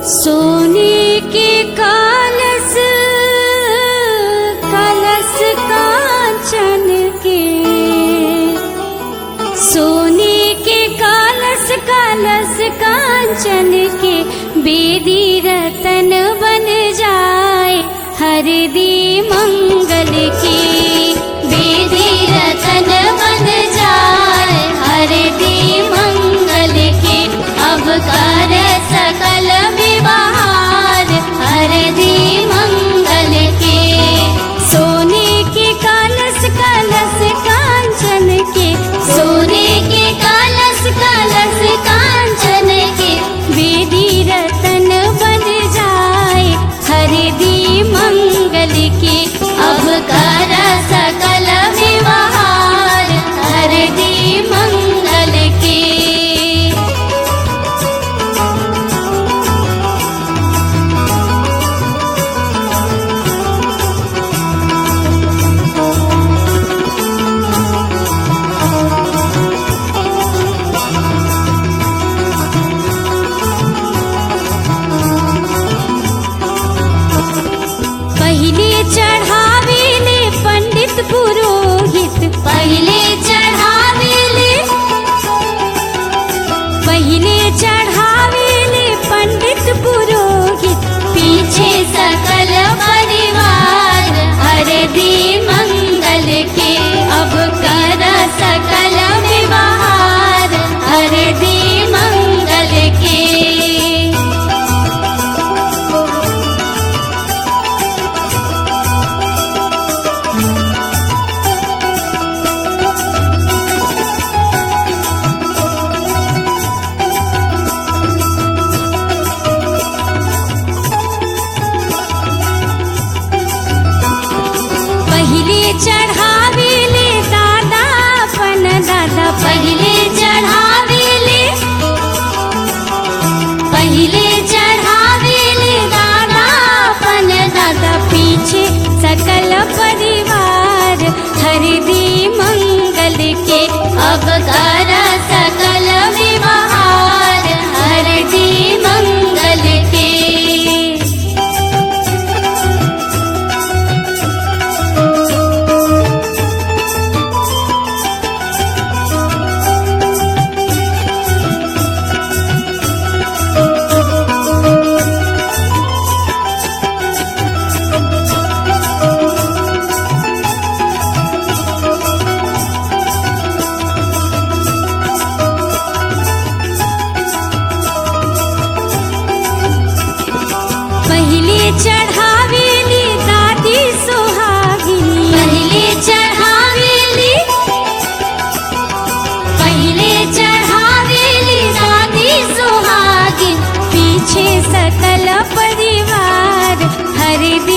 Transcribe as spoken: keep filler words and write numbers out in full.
सोने के कलश कलश कांचन के, सोने के कलश कलश कांचन के, बेदी रतन बन जाए हरदी मंगल की। बेदी रतन बन जाए हरदी मंगल की, अब कर सकल विवाहार हरदी मंगल के। सोने के कलश कलश कांचन के, सोने के कलश कलश कांचन के, बेदी रतन बन जाए हरदी मंगल के, अब कर सकल विवाहार हरदी मंगल के। पहले चढ़ावेले पंडित पुरोहित, पहले चढ़ावेले पहले चढ़ावेले पंडित पुरोहित, पीछे सकल परिवार हरदी मंगल के, अब कर सकल विवाहार हरदी मंगल के। पहले चढ़ावेले दादा अपन दादा, पहले चढ़ावेले पहले चढ़ावेले दादा अपन दादा, पीछे सकल परिवार हरदी मंगल के, अब कर सकल विवाहार हरदी मंगल के। पहले चढ़ावेली दादी सुहागिनी, पहले चढ़ावेली पहले चढ़ावेली दादी सुहागिन, पीछे सकल परिवार हरदी